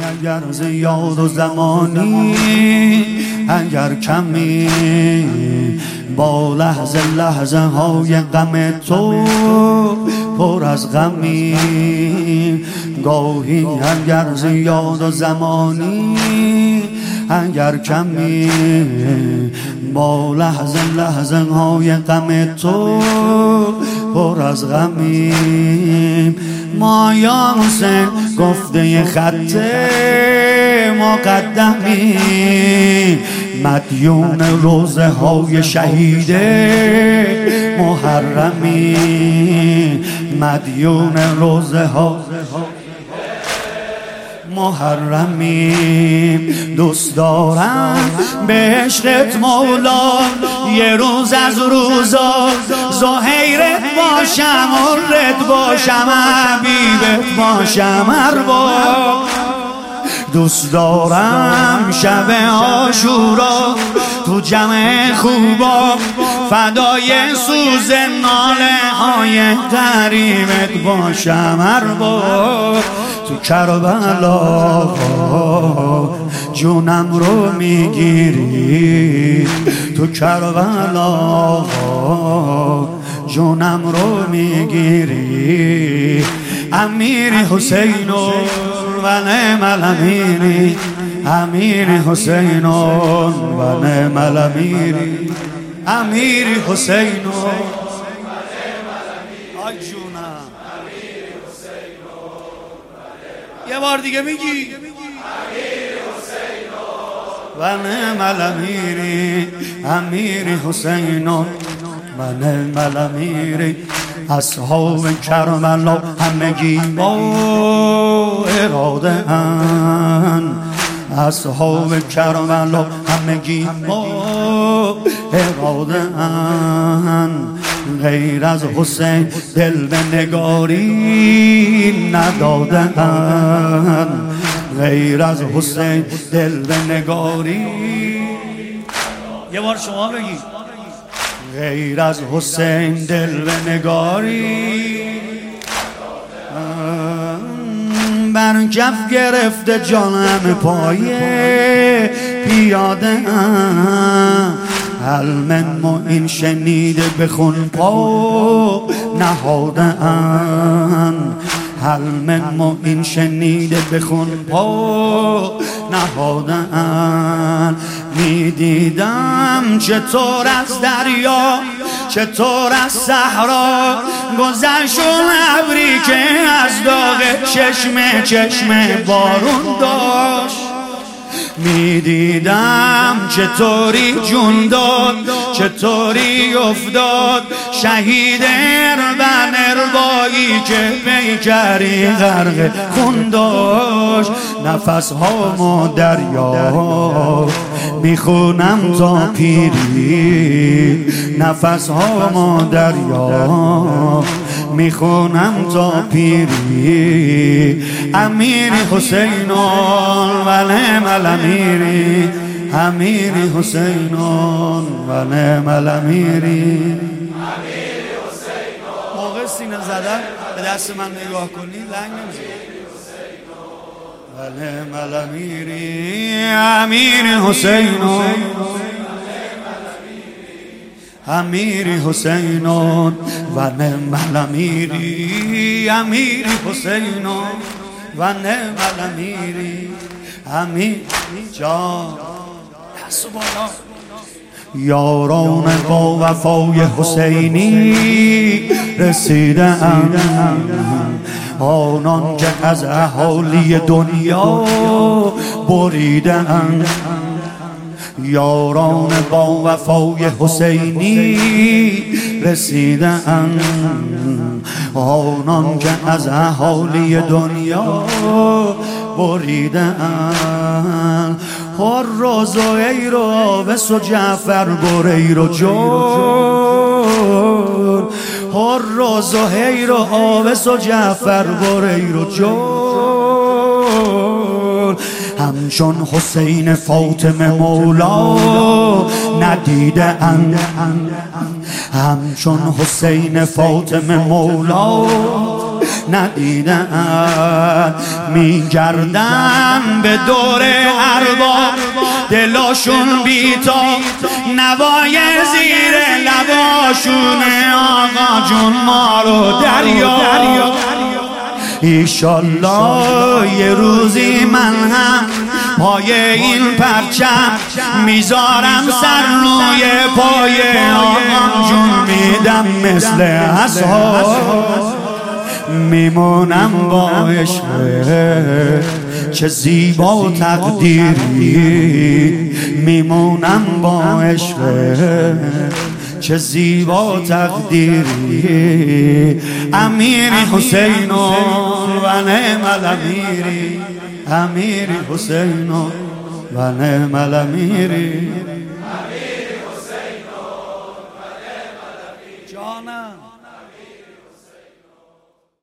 اگر زیاد و زمانی اگر کمی با لحظه لحظه های غم تو پر از غمی گاهی اگر زیاد و زمانی اگر کمی با لحظه لحظه های غم تو پر از غمی ما یا حسین گفته خط مقدمی مدیون روزه های شهید محرمی مدیون روزه ها محرمی دوست دارم به عشقت مولا یه روز از روزا زهیرت باشم عرت باشم حبیبت باشم ارباب دوست دارم شب عاشورا تو جمع خوبا فدای سوز ناله های غریبت باشم ارباب تو کربلا جونم رو میگیری تو کربلا جونم رو میگیری امیر حسین و نعم الامیری امیر حسین و نعم الامیری امیر حسین آی جونم یه بار دیگه میگی امیر حسین و نعم الامیری امیر حسین و نعم الامیری اصحاب کربلا همگی با اراده ان اصحاب کربلا همگی با اراده ان غیر از حسین دل به نگاری ندادن غیر از حسین دل به نگاری یه بار شما بگید غیر از حسین دل به نگاری بر کف گرفته جانم پایه پیاده علم و این شنیده بخون پا نهاده علم و این شنیده بخون پا نهادن میدیدم چطور از دریا چطور از صحرا گذشت و ابری که از داغ چشمه بارون داشت میدیدم چطوری جون داد چطوری افتاد شهید اربن اربایی که پیکری غرق خون داشت نفس هامو دریا میخونم تا پیری نفس هامو دریا میخونم تا پیری امیر حسین و نعم الامیری امیر حسین و نعم الامیری موقع سینه زدن به دست من نگاه کنی لنگ نمیشه و نعم الامیری امیر حسین امیر حسین و نعم الامیری امیر حسین و نعم الامیری امیر جان دست بالا یاران با وفای حسینی رسیدند آنان که از اهالی دنیا بریدند یاران با وفای حسینی رسیدند آنان که از اهالی دنیا بریدند هر روز و ای رو آوس و جعفر بری رو جور هر روز و ای رو آوس و جعفر بری رو جور همچون حسین فاطمه مولا ندیده اند همچون حسین فاطمه مولا ندیدن. میگردم به دور ارباب دلاشون بیتا نوای زیر لباشونه آقا جون ما رو دریا. ایشالله یه روزی من هم پای این پرچم میذارم سر روی پای آقا جون میدم مثل اصحاب میمونم با عشق. چه زیبا تقدیری میمونم با عشق. چه زیبا تقدیری. امیر حسین و نعم الامیری. امیر حسین و نعم الامیری. جانم